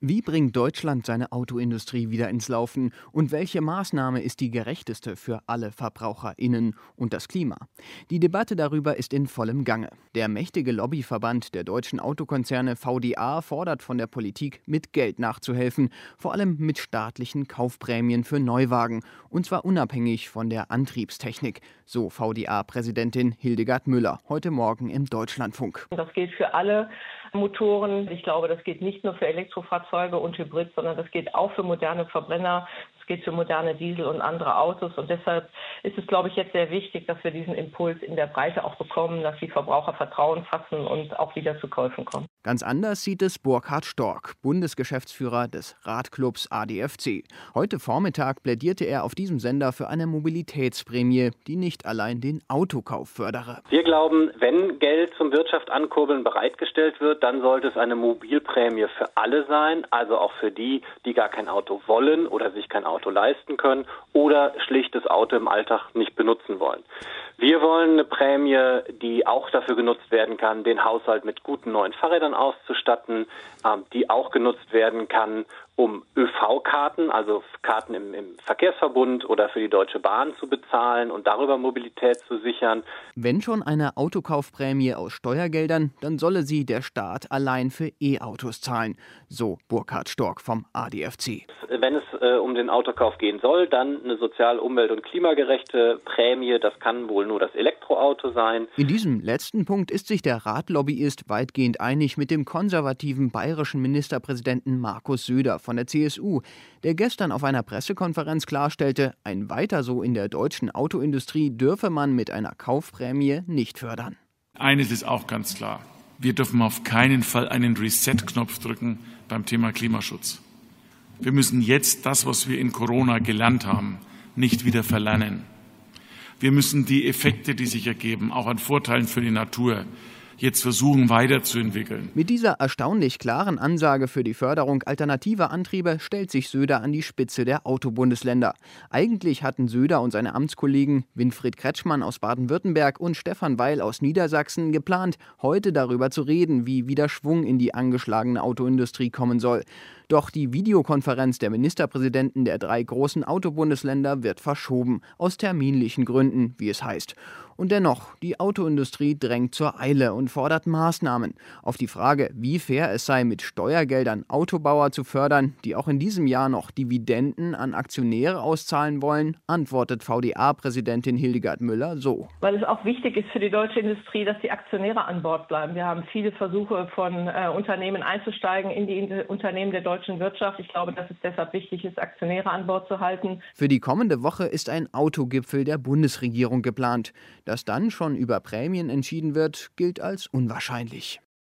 Wie bringt Deutschland seine Autoindustrie wieder ins Laufen und welche Maßnahme ist die gerechteste für alle VerbraucherInnen und das Klima? Die Debatte darüber ist in vollem Gange. Der mächtige Lobbyverband der deutschen Autokonzerne VDA fordert von der Politik, mit Geld nachzuhelfen, vor allem mit staatlichen Kaufprämien für Neuwagen, und zwar unabhängig von der Antriebstechnik, so VDA-Präsidentin Hildegard Müller heute Morgen im Deutschlandfunk. Das gilt für alle Motoren. Ich glaube, das gilt nicht nur für Elektrofahrzeuge und Hybrid, sondern das gilt auch für moderne Verbrenner. Das gilt für moderne Diesel und andere Autos. Und deshalb ist es, glaube ich, jetzt sehr wichtig, dass wir diesen Impuls in der Breite auch bekommen, dass die Verbraucher Vertrauen fassen und auch wieder zu Käufen kommen. Ganz anders sieht es Burkhard Stork, Bundesgeschäftsführer des Radclubs ADFC. Heute Vormittag plädierte er auf diesem Sender für eine Mobilitätsprämie, die nicht allein den Autokauf fördere. Wir glauben, wenn Geld zum Wirtschaft ankurbeln bereitgestellt wird, dann sollte es eine Mobilprämie für alle sein, also auch für die, die gar kein Auto wollen oder sich kein Auto leisten können oder schlicht das Auto im Alltag nicht benutzen wollen. Wir wollen eine Prämie, die auch dafür genutzt werden kann, den Haushalt mit guten neuen Fahrrädern auszustatten, die auch genutzt werden kann, um ÖV-Karten, also Karten im Verkehrsverbund oder für die Deutsche Bahn zu bezahlen und darüber Mobilität zu sichern. Wenn schon eine Autokaufprämie aus Steuergeldern, dann solle sie der Staat allein für E-Autos zahlen, so Burkhard Stork vom ADFC. Wenn es um den Autokauf gehen soll, dann eine sozial-, umwelt- und klimagerechte Prämie. Das kann wohl nur das Elektroauto sein. In diesem letzten Punkt ist sich der Radlobbyist weitgehend einig mit dem konservativen bayerischen Ministerpräsidenten Markus Söder von der CSU, der gestern auf einer Pressekonferenz klarstellte, ein Weiter so in der deutschen Autoindustrie dürfe man mit einer Kaufprämie nicht fördern. Eines ist auch ganz klar. Wir dürfen auf keinen Fall einen Reset-Knopf drücken beim Thema Klimaschutz. Wir müssen jetzt das, was wir in Corona gelernt haben, nicht wieder verlernen. Wir müssen die Effekte, die sich ergeben, auch an Vorteilen für die Natur, jetzt versuchen weiterzuentwickeln. Mit dieser erstaunlich klaren Ansage für die Förderung alternativer Antriebe stellt sich Söder an die Spitze der Autobundesländer. Eigentlich hatten Söder und seine Amtskollegen Winfried Kretschmann aus Baden-Württemberg und Stefan Weil aus Niedersachsen geplant, heute darüber zu reden, wie wieder Schwung in die angeschlagene Autoindustrie kommen soll. Doch die Videokonferenz der Ministerpräsidenten der 3 großen Autobundesländer wird verschoben, aus terminlichen Gründen, wie es heißt. Und dennoch, die Autoindustrie drängt zur Eile und fordert Maßnahmen. Auf die Frage, wie fair es sei, mit Steuergeldern Autobauer zu fördern, die auch in diesem Jahr noch Dividenden an Aktionäre auszahlen wollen, antwortet VDA-Präsidentin Hildegard Müller so. Weil es auch wichtig ist für die deutsche Industrie, dass die Aktionäre an Bord bleiben. Wir haben viele Versuche von Unternehmen einzusteigen in die Unternehmen der deutschen Wirtschaft. Ich glaube, dass es deshalb wichtig ist, Aktionäre an Bord zu halten. Für die kommende Woche ist ein Autogipfel der Bundesregierung geplant. Dass dann schon über Prämien entschieden wird, gilt als unwahrscheinlich.